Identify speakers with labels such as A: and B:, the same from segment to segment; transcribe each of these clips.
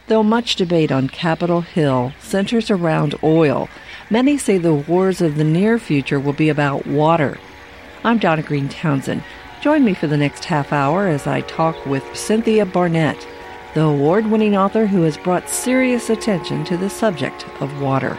A: Though much debate on Capitol Hill centers around oil, many say the wars of the near future will be about water. I'm Donna Green Townsend. Join me for the next half hour as I talk with Cynthia Barnett, the award-winning author who has brought serious attention to the subject of water.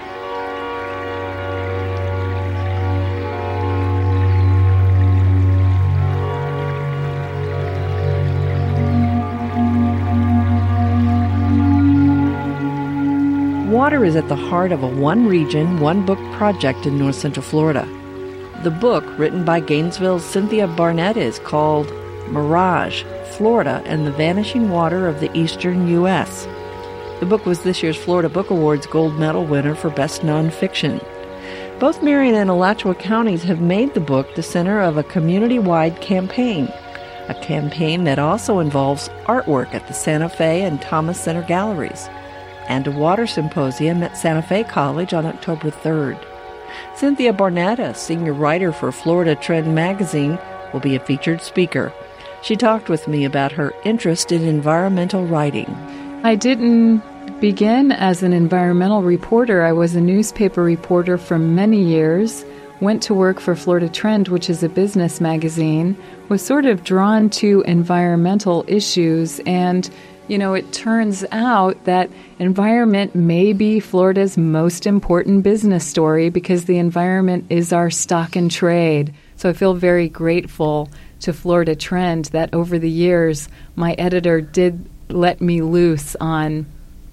A: Water is at the heart of a one region, one book project in North Central Florida. The book, written by Gainesville's Cynthia Barnett, is called Mirage, Florida and the Vanishing Water of the Eastern U.S. The book was this year's Florida Book Awards Gold Medal winner for Best Nonfiction. Both Marion and Alachua counties have made the book the center of a community-wide campaign, a campaign that also involves artwork at the Santa Fe and Thomas Center galleries, and a water symposium at Santa Fe College on October 3rd. Cynthia Barnett, a senior writer for Florida Trend magazine, will be a featured speaker. She talked with me about her interest in environmental writing.
B: I didn't begin as an environmental reporter. I was a newspaper reporter for many years, went to work for Florida Trend, which is a business magazine, was sort of drawn to environmental issues, and it turns out that environment may be Florida's most important business story because the environment is our stock and trade. So I feel very grateful to Florida Trend that over the years, my editor did let me loose on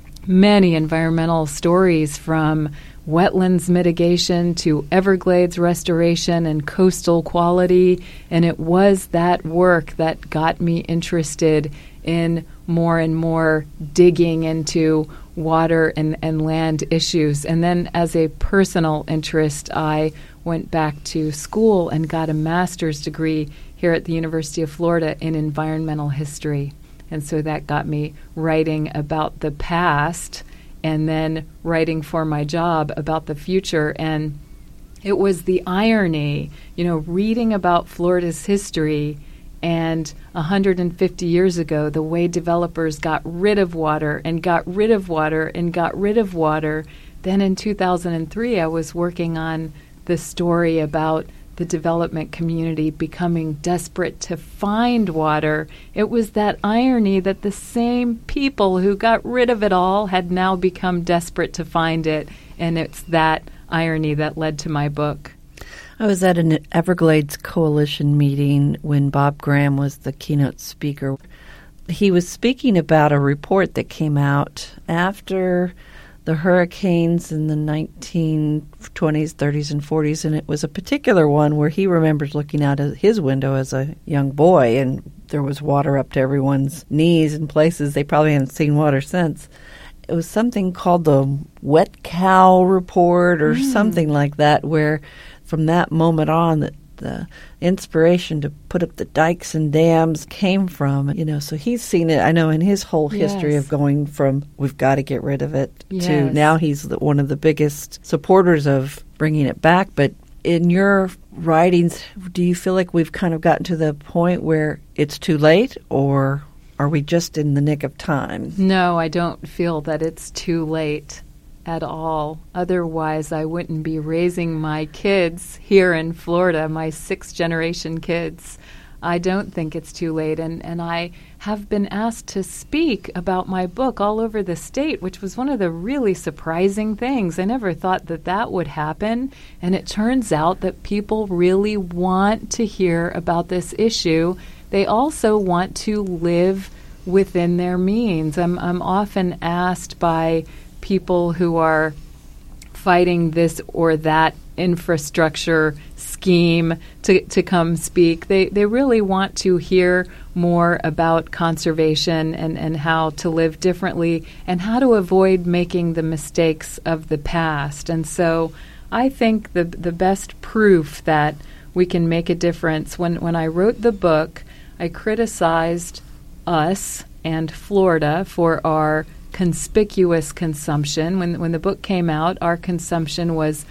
B: many environmental stories, from wetlands mitigation to Everglades restoration and coastal quality. And it was that work that got me interested in more and more digging into water and land issues. And then as a personal interest, I went back to school and got a master's degree here at the University of Florida in environmental history. And so that got me writing about the past and then writing for my job about the future. And it was the irony, reading about Florida's history and 150 years ago, the way developers got rid of water and got rid of water and got rid of water. Then in 2003, I was working on the story about the development community becoming desperate to find water. It was that irony that the same people who got rid of it all had now become desperate to find it. And it's that irony that led to my book.
A: I was at an Everglades Coalition meeting when Bob Graham was the keynote speaker. He was speaking about a report that came out after the hurricanes in the 1920s, 30s, and 40s, and it was a particular one where he remembers looking out of his window as a young boy, and there was water up to everyone's knees in places they probably hadn't seen water since. It was something called the Wet Cow Report or something like that, where from that moment on, the inspiration to put up the dikes and dams came from. So he's seen it, I know, in his whole history of going from we've got to get rid of it to now he's one of the biggest supporters of bringing it back. But in your writings, do you feel like we've kind of gotten to the point where it's too late, or are we just in the nick of time?
B: No, I don't feel that it's too late at all. Otherwise, I wouldn't be raising my kids here in Florida, my sixth-generation kids. I don't think it's too late. And I have been asked to speak about my book all over the state, which was one of the really surprising things. I never thought that would happen. And it turns out that people really want to hear about this issue. They also want to live within their means. I'm often asked by people who are fighting this or that infrastructure scheme to come speak. They really want to hear more about conservation and how to live differently and how to avoid making the mistakes of the past. And so I think the best proof that we can make a difference, when I wrote the book, I criticized us and Florida for our conspicuous consumption. When the book came out, our consumption was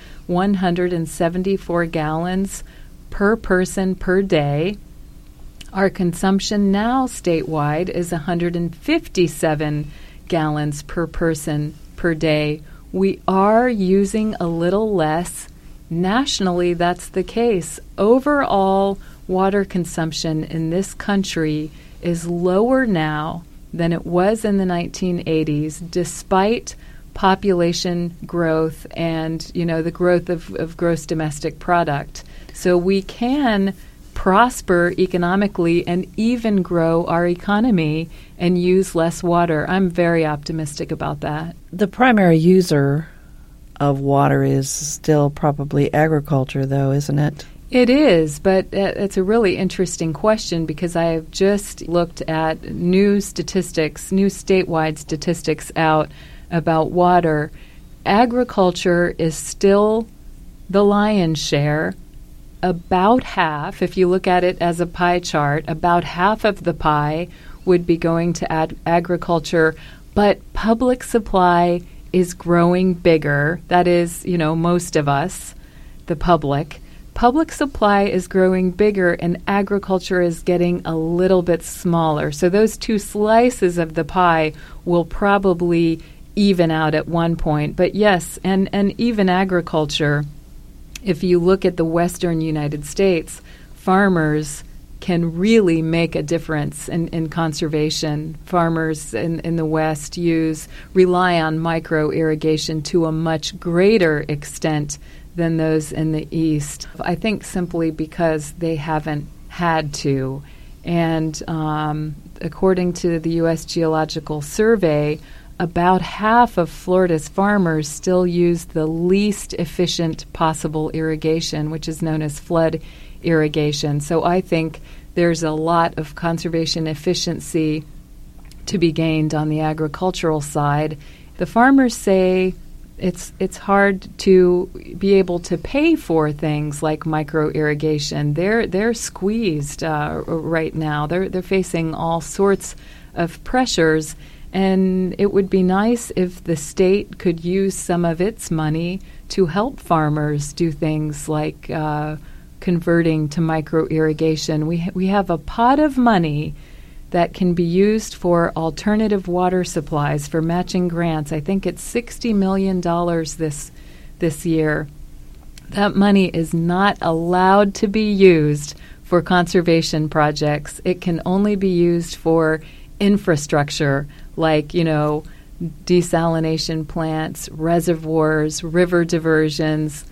B: 174 gallons per person per day. Our consumption now statewide is 157 gallons per person per day. We are using a little less. Nationally, that's the case. Overall, water consumption in this country is lower now than it was in the 1980s, despite population growth and, the growth of gross domestic product. So we can prosper economically and even grow our economy and use less water. I'm very optimistic about that.
A: The primary user of water is still probably agriculture, though, isn't it?
B: It is, but it's a really interesting question because I have just looked at new statewide statistics out about water. Agriculture is still the lion's share. About half, if you look at it as a pie chart, about half of the pie would be going to agriculture, but public supply is growing bigger. That is, most of us, the public. Public supply is growing bigger and agriculture is getting a little bit smaller. So those two slices of the pie will probably even out at one point. But yes, and even agriculture, if you look at the western United States, farmers can really make a difference in conservation. Farmers in the West rely on micro irrigation to a much greater extent than those in the East. I think simply because they haven't had to. And according to the U.S. Geological Survey, about half of Florida's farmers still use the least efficient possible irrigation, which is known as flood irrigation. So I think there's a lot of conservation efficiency to be gained on the agricultural side. The farmers say it's hard to be able to pay for things like micro irrigation. They're squeezed right now. They're facing all sorts of pressures. And it would be nice if the state could use some of its money to help farmers do things like converting to micro irrigation. We have a pot of money that can be used for alternative water supplies for matching grants. I think it's $60 million this year. That money is not allowed to be used for conservation projects. It can only be used for infrastructure like, desalination plants, reservoirs, river diversions.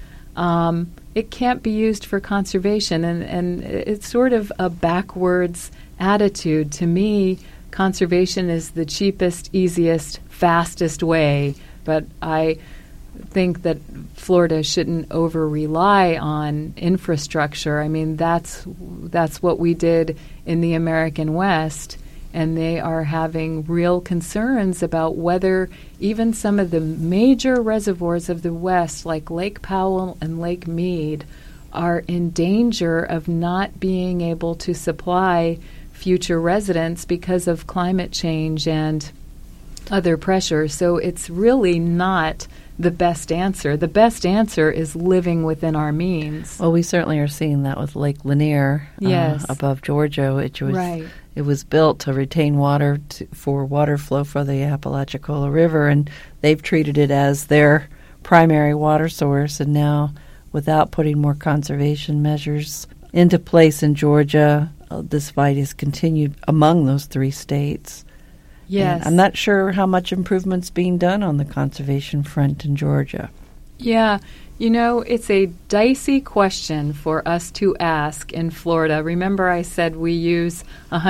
B: It can't be used for conservation, and it's sort of a backwards attitude. To me, conservation is the cheapest, easiest, fastest way, but I think that Florida shouldn't over-rely on infrastructure. I mean, that's what we did in the American West, and they are having real concerns about whether even some of the major reservoirs of the West, like Lake Powell and Lake Mead, are in danger of not being able to supply future residents because of climate change and other pressures. So it's really not the best answer. The best answer is living within our means.
A: Well, we certainly are seeing that with Lake Lanier above Georgia, which was it was built to retain water for water flow for the Apalachicola River, and they've treated it as their primary water source. And now, without putting more conservation measures into place in Georgia, this fight has continued among those three states.
B: Yes.
A: And I'm not sure how much improvement's being done on the conservation front in Georgia.
B: Yeah. It's a dicey question for us to ask in Florida. Remember I said we use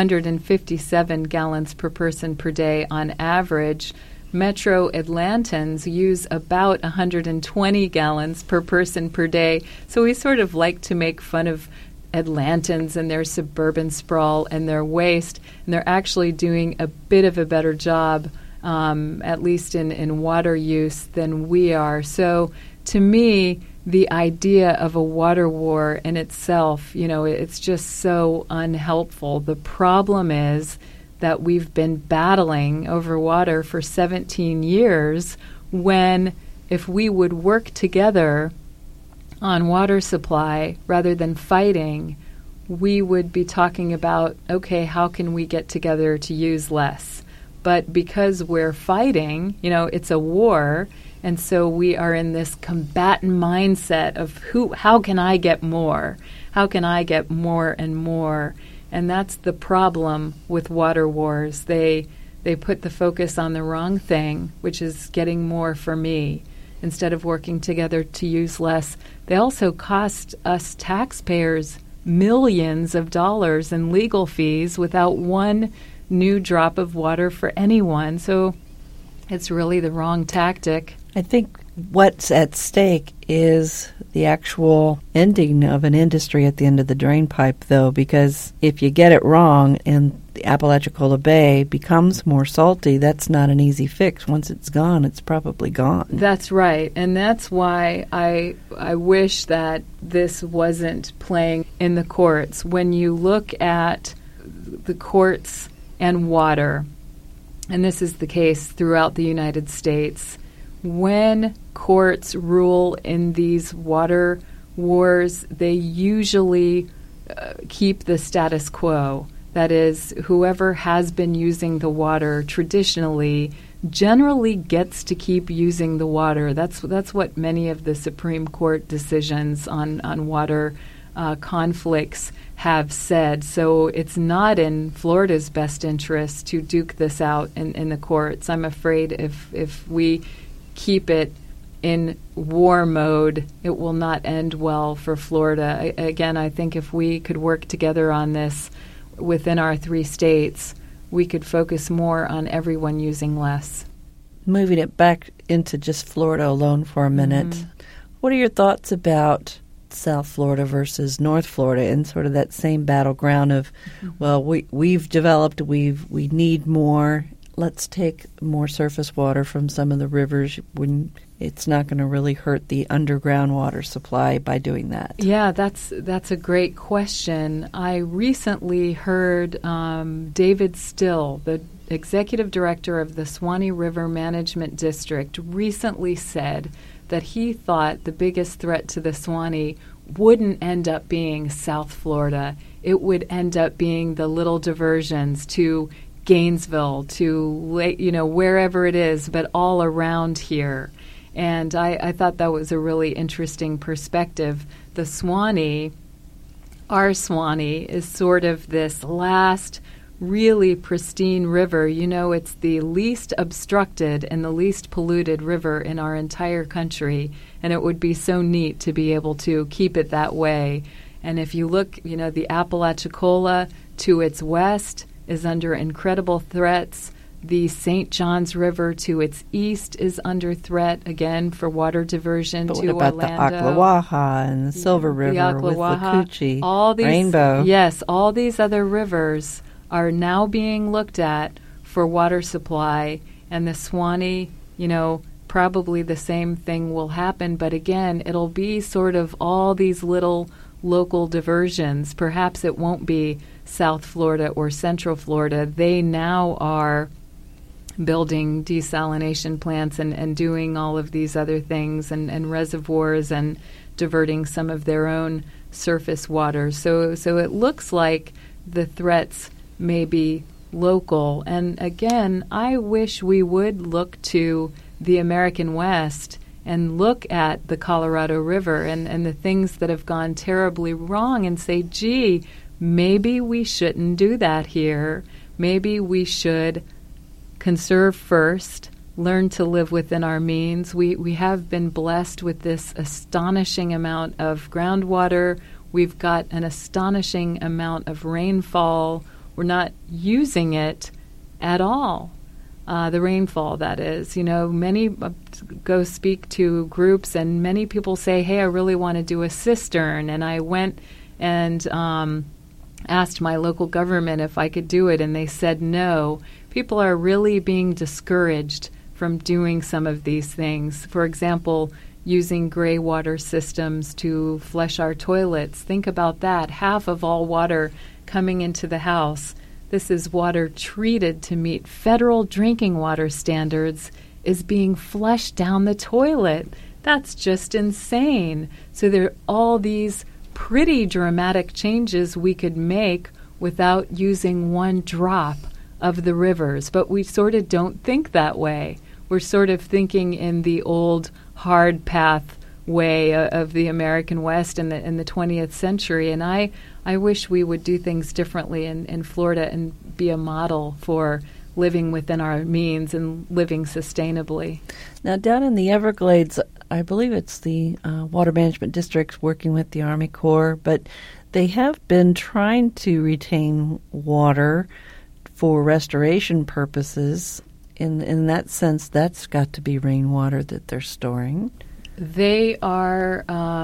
B: 157 gallons per person per day on average. Metro Atlantans use about 120 gallons per person per day. So we sort of like to make fun of Atlantans and their suburban sprawl and their waste, and they're actually doing a bit of a better job, at least in water use, than we are. So to me, the idea of a water war in itself, it's just so unhelpful. The problem is that we've been battling over water for 17 years when if we would work together on water supply rather than fighting, we would be talking about, okay, how can we get together to use less? But because we're fighting, it's a war, and so we are in this combatant mindset of how can I get more? How can I get more and more? And that's the problem with water wars. They put the focus on the wrong thing, which is getting more for me, instead of working together to use less. They also cost us taxpayers millions of dollars in legal fees without one new drop of water for anyone. So it's really the wrong tactic.
A: I think what's at stake is the actual ending of an industry at the end of the drain pipe, though, because if you get it wrong and the Apalachicola Bay becomes more salty, that's not an easy fix. Once it's gone, it's probably gone.
B: That's right. And that's why I wish that this wasn't playing in the courts. When you look at the courts and water, and this is the case throughout the United States, when courts rule in these water wars, they usually keep the status quo. That is, whoever has been using the water traditionally generally gets to keep using the water. That's what many of the Supreme Court decisions on water conflicts have said. So it's not in Florida's best interest to duke this out in the courts. I'm afraid if we keep it in war mode, it will not end well for Florida. Again, I think if we could work together on this within our 3 states, we could focus more on everyone using less.
A: Moving it back into just Florida alone for a minute, what are your thoughts about South Florida versus North Florida and sort of that same battleground of, well, we've developed, we need more. Let's take more surface water from some of the rivers when it's not going to really hurt the underground water supply by doing that.
B: Yeah, that's a great question. I recently heard David Still, the executive director of the Suwannee River Management District, recently said that he thought the biggest threat to the Suwannee wouldn't end up being South Florida. It would end up being the little diversions to Gainesville, to wherever it is, but all around here. And I thought that was a really interesting perspective. The Suwannee, our Suwannee, is sort of this last really pristine river. It's the least obstructed and the least polluted river in our entire country, and it would be so neat to be able to keep it that way. And if you look, the Apalachicola to its west is under incredible threats. The St. Johns River to its east is under threat, again, for water diversion to Orlando.
A: But what about the Ocklawaha and the Silver River with the Coochie, all these, Rainbow?
B: Yes, all these other rivers are now being looked at for water supply, and the Suwannee, probably the same thing will happen. But again, it'll be sort of all these little local diversions. Perhaps it won't be South Florida or Central Florida. They now are building desalination plants and doing all of these other things and reservoirs and diverting some of their own surface water. So it looks like the threats may be local. And again, I wish we would look to the American West and look at the Colorado River and the things that have gone terribly wrong and say, gee, maybe we shouldn't do that here. Maybe we should conserve first, learn to live within our means. We have been blessed with this astonishing amount of groundwater. We've got an astonishing amount of rainfall. We're not using it at all. The rainfall, that is. Many go speak to groups, and many people say, hey, I really want to do a cistern. And I went and asked my local government if I could do it, and they said no. People are really being discouraged from doing some of these things. For example, using gray water systems to flush our toilets. Think about that. Half of all water coming into the house, this is water treated to meet federal drinking water standards, is being flushed down the toilet. That's just insane. So there are all these pretty dramatic changes we could make without using one drop of the rivers, but we sort of don't think that way. We're sort of thinking in the old hard path way of the American West in the 20th century, and I wish we would do things differently in Florida and be a model for living within our means and living sustainably.
A: Now, down in the Everglades, I believe it's the Water Management District working with the Army Corps, but they have been trying to retain water for restoration purposes. In that sense, that's got to be rainwater that they're storing.
B: They are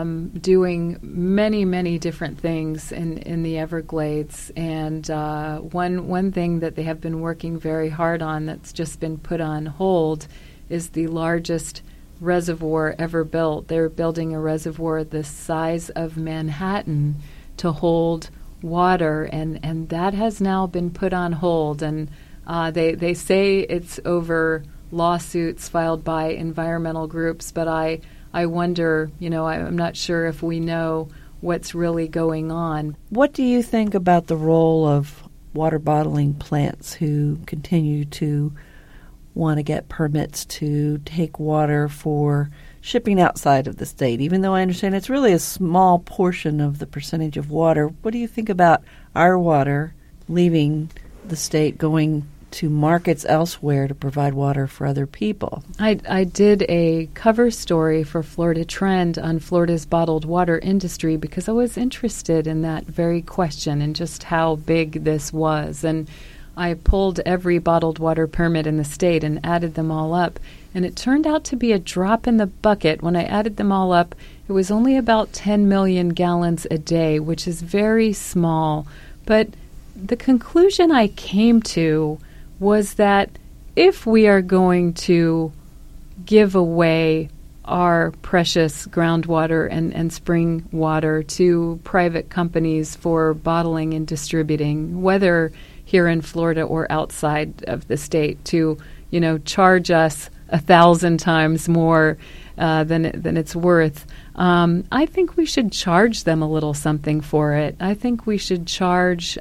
B: doing many, many different things in the Everglades, and one thing that they have been working very hard on that's just been put on hold is the largest reservoir ever built. They're building a reservoir the size of Manhattan to hold water, and that has now been put on hold, and they say it's over lawsuits filed by environmental groups, but I wonder, I'm not sure if we know what's really going on.
A: What do you think about the role of water bottling plants who continue to want to get permits to take water for shipping outside of the state, even though I understand it's really a small portion of the percentage of water? What do you think about our water leaving the state, going to markets elsewhere to provide water for other people?
B: I did a cover story for Florida Trend on Florida's bottled water industry because I was interested in that very question and just how big this was. And I pulled every bottled water permit in the state and added them all up. And it turned out to be a drop in the bucket. When I added them all up, it was only about 10 million gallons a day, which is very small. But the conclusion I came to was that if we are going to give away our precious groundwater and spring water to private companies for bottling and distributing, whether here in Florida or outside of the state, to charge us 1,000 times more than it's worth, I think we should charge them a little something for it. I think we should charge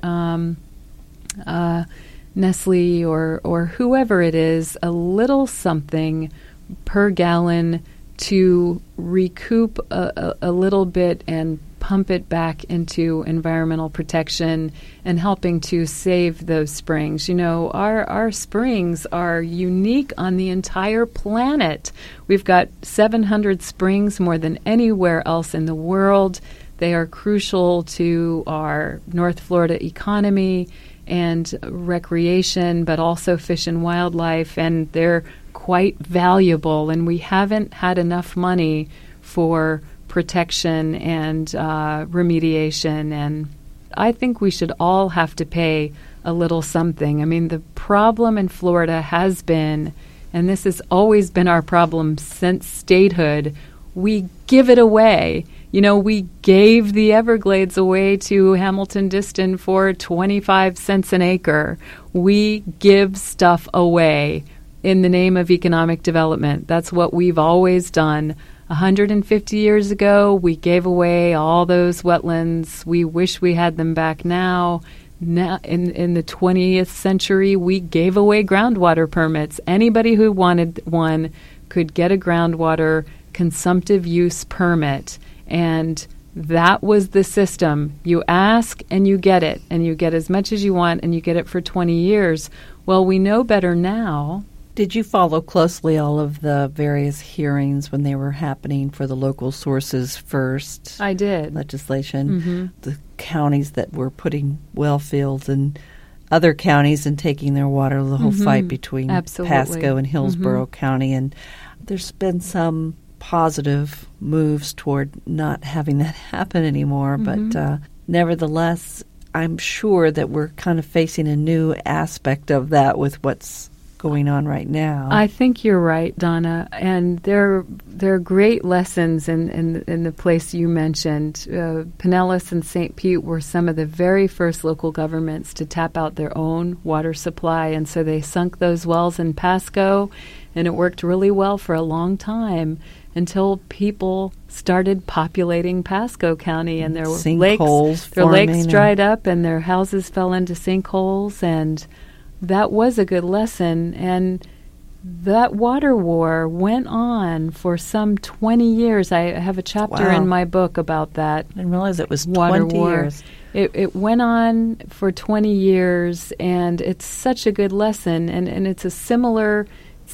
B: Nestle or whoever it is a little something per gallon to recoup a little bit and pump it back into environmental protection and helping to save those springs. Our springs are unique on the entire planet. We've got 700 springs, more than anywhere else in the world. They are crucial to our North Florida economy and recreation, but also fish and wildlife, and they're quite valuable, and we haven't had enough money for protection and remediation, and I think we should all have to pay a little something. I mean, the problem in Florida has been, and this has always been our problem since statehood, we give it away. We gave the Everglades away to Hamilton-Disston for 25 cents an acre. We give stuff away in the name of economic development. That's what we've always done. 150 years ago, we gave away all those wetlands. We wish we had them back now. Now, in the 20th century, we gave away groundwater permits. Anybody who wanted one could get a groundwater consumptive use permit. And that was the system. You ask and you get it, and you get as much as you want, and you get it for 20 years. Well, we know better now.
A: Did you follow closely all of the various hearings when they were happening for the local sources first?
B: I did.
A: Legislation, the counties that were putting well fields and other counties and taking their water, the whole fight between Pasco and Hillsborough County. And there's been some positive moves toward not having that happen anymore. But nevertheless, I'm sure that we're kind of facing a new aspect of that with what's going on right now.
B: I think you're right, Donna, and there are great lessons in the place you mentioned. Pinellas and St. Pete were some of the very first local governments to tap out their own water supply, and so they sunk those wells in Pasco, and it worked really well for a long time until people started populating Pasco County, and their lakes dried up and their houses fell into sinkholes, and that was a good lesson. And that water war went on for some 20 years. I have a chapter in my book about that.
A: I didn't realize it was
B: water
A: 20
B: war.
A: years.
B: It went on for 20 years, and it's such a good lesson. And it's a similar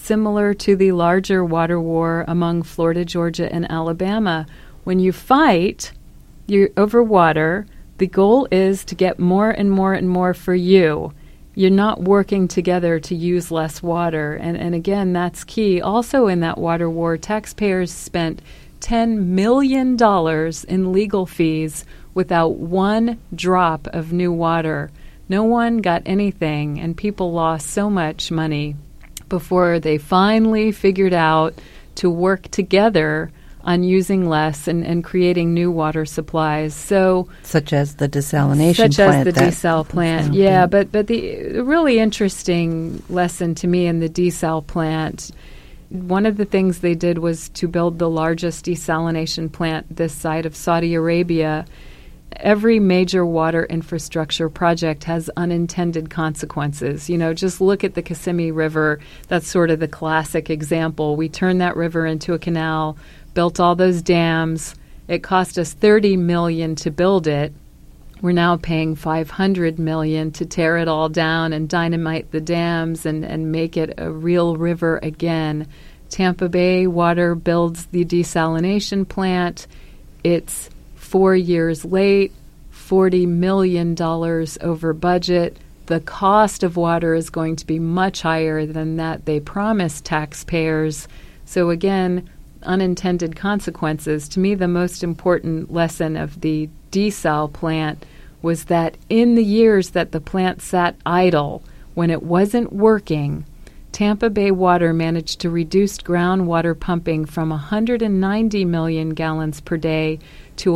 B: to the larger water war among Florida, Georgia, and Alabama. When you fight over water, the goal is to get more and more and more for you. You're not working together to use less water. And again, that's key. Also in that water war, taxpayers spent $10 million in legal fees without one drop of new water. No one got anything, and people lost so much money before they finally figured out to work together on using less and creating new water supplies. So,
A: such as the desalination plant.
B: Desal plant. Yeah, but the really interesting lesson to me in the desal plant, one of the things they did was to build the largest desalination plant this side of Saudi Arabia. Every major water infrastructure project has unintended consequences. Just look at the Kissimmee River. That's sort of the classic example. We turned that river into a canal, built all those dams. It cost us $30 million to build it. We're now paying $500 million to tear it all down and dynamite the dams and make it a real river again. Tampa Bay Water builds the desalination plant. It's 4 years late, $40 million over budget. The cost of water is going to be much higher than that they promised taxpayers. So again, unintended consequences. To me, the most important lesson of the desal plant was that in the years that the plant sat idle, when it wasn't working, Tampa Bay Water managed to reduce groundwater pumping from 190 million gallons per day to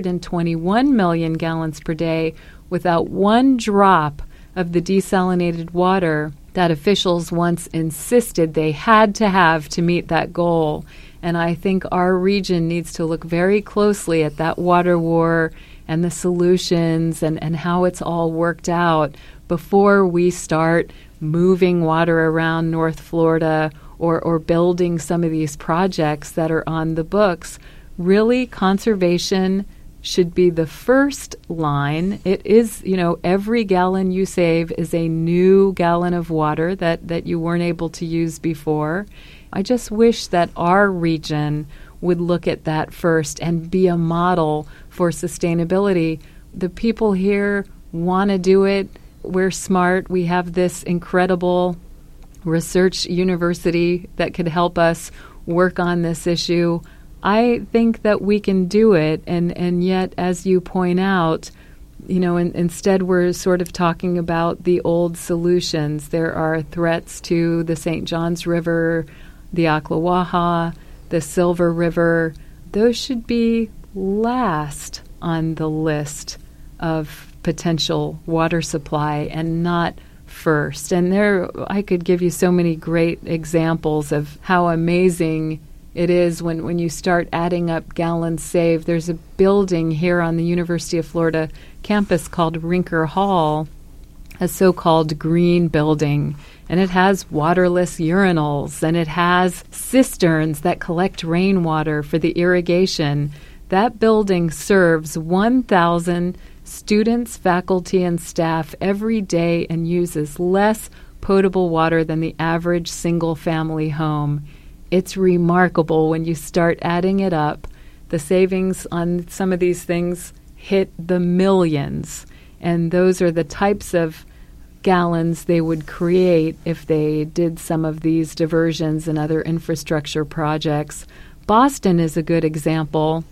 B: 121 million gallons per day without one drop of the desalinated water that officials once insisted they had to have to meet that goal. And I think our region needs to look very closely at that water war and the solutions and how it's all worked out before we start moving water around North Florida or building some of these projects that are on the books. Really, conservation should be the first line. It is, every gallon you save is a new gallon of water that you weren't able to use before. I just wish that our region would look at that first and be a model for sustainability. The people here want to do it. We're smart. We have this incredible research university that could help us work on this issue. I think that we can do it, and yet, as you point out, instead we're sort of talking about the old solutions. There are threats to the St. Johns River, the Ocklawaha, the Silver River. Those should be last on the list of potential water supply and not first. And I could give you so many great examples of how amazing it is when you start adding up gallons saved. There's a building here on the University of Florida campus called Rinker Hall, a so-called green building, and it has waterless urinals, and it has cisterns that collect rainwater for the irrigation. That building serves 1,000 students, faculty, and staff every day and uses less potable water than the average single-family home. It's remarkable when you start adding it up. The savings on some of these things hit the millions, and those are the types of gallons they would create if they did some of these diversions and other infrastructure projects. Boston is a good example.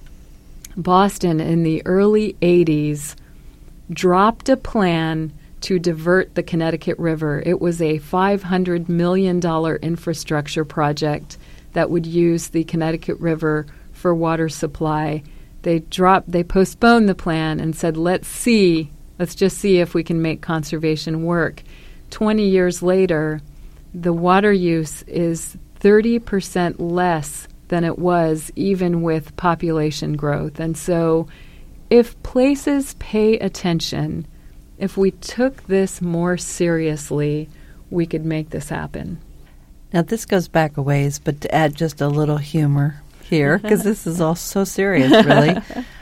B: Boston in the early 80s dropped a plan to divert the Connecticut River. It was a $500 million infrastructure project that would use the Connecticut River for water supply. They postponed the plan and said, let's just see if we can make conservation work. 20 years later, the water use is 30% less than it was even with population growth. And so if places pay attention, if we took this more seriously, we could make this happen.
A: Now, this goes back a ways, but to add just a little humor here, because this is all so serious, really.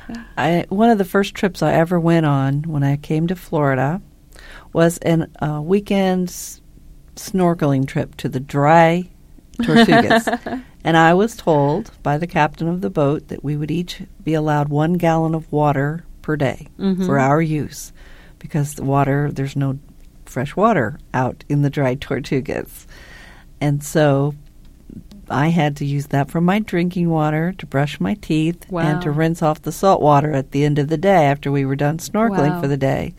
A: One of the first trips I ever went on when I came to Florida was a weekend snorkeling trip to the dry Tortugas. And I was told by the captain of the boat that we would each be allowed 1 gallon of water per day for our use, because there's no fresh water out in the dry Tortugas. And so I had to use that for my drinking water, to brush my teeth, and to rinse off the salt water at the end of the day after we were done snorkeling for the day.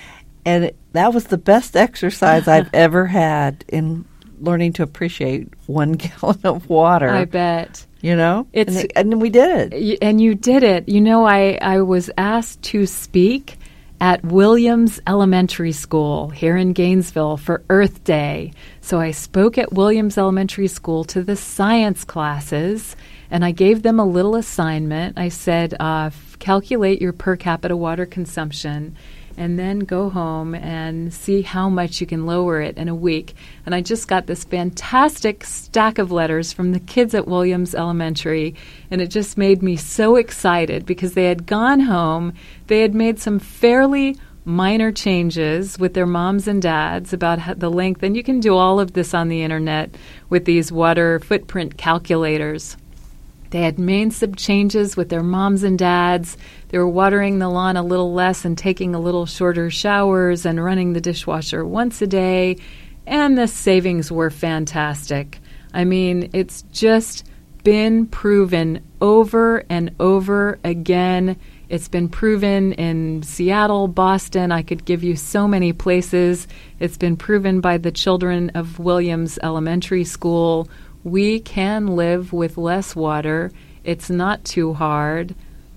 A: And that was the best exercise I've ever had in learning to appreciate 1 gallon of water.
B: I bet.
A: You know? And we did it.
B: And you did it. You know, I was asked to speak at Williams Elementary School here in Gainesville for Earth Day. So I spoke at Williams Elementary School to the science classes, and I gave them a little assignment. I said, calculate your per capita water consumption, and then go home and see how much you can lower it in a week. And I just got this fantastic stack of letters from the kids at Williams Elementary, and it just made me so excited because they had gone home. They had made some fairly minor changes with their moms and dads about the length. And you can do all of this on the internet with these water footprint calculators. They had made some changes with their moms and dads. They were watering the lawn a little less and taking a little shorter showers and running the dishwasher once a day. And the savings were fantastic. I mean, it's just been proven over and over again. It's been proven in Seattle, Boston. I could give you so many places. It's been proven by the children of Williams Elementary School. We can live with less water. It's not too hard.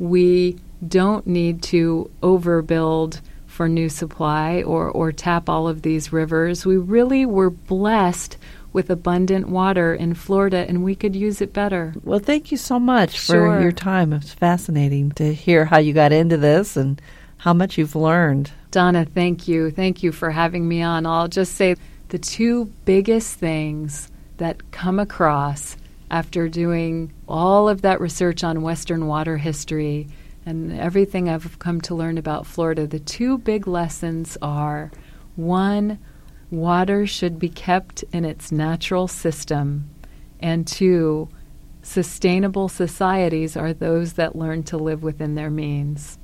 B: We don't need to overbuild for new supply or tap all of these rivers. We really were blessed with abundant water in Florida, and we could use it better.
A: Well, thank you so much for your time. It's fascinating to hear how you got into this and how much you've learned.
B: Donna, thank you. Thank you for having me on. I'll just say the two biggest things that come across after doing all of that research on Western water history and everything I've come to learn about Florida, the two big lessons are, one, water should be kept in its natural system, and two, sustainable societies are those that learn to live within their means.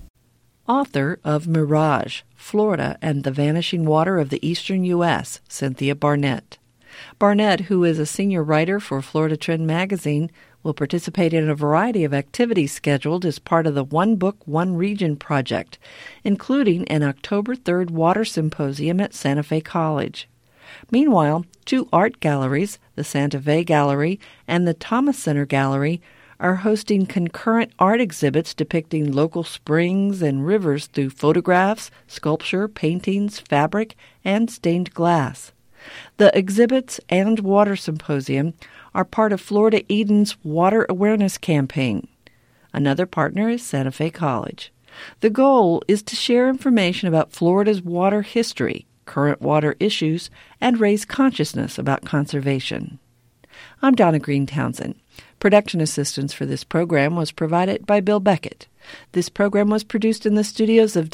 A: Author of Mirage, Florida and the Vanishing Water of the Eastern U.S., Cynthia Barnett. Barnett, who is a senior writer for Florida Trend magazine, will participate in a variety of activities scheduled as part of the One Book, One Region project, including an October 3rd water symposium at Santa Fe College. Meanwhile, two art galleries, the Santa Fe Gallery and the Thomas Center Gallery, are hosting concurrent art exhibits depicting local springs and rivers through photographs, sculpture, paintings, fabric, and stained glass. The exhibits and water symposium are part of Florida Eden's Water Awareness Campaign. Another partner is Santa Fe College. The goal is to share information about Florida's water history, current water issues, and raise consciousness about conservation. I'm Donna Green Townsend. Production assistance for this program was provided by Bill Beckett. This program was produced in the studios of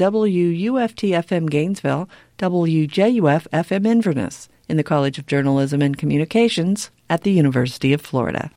A: WUFT-FM Gainesville, WJUF-FM Inverness, in the College of Journalism and Communications at the University of Florida.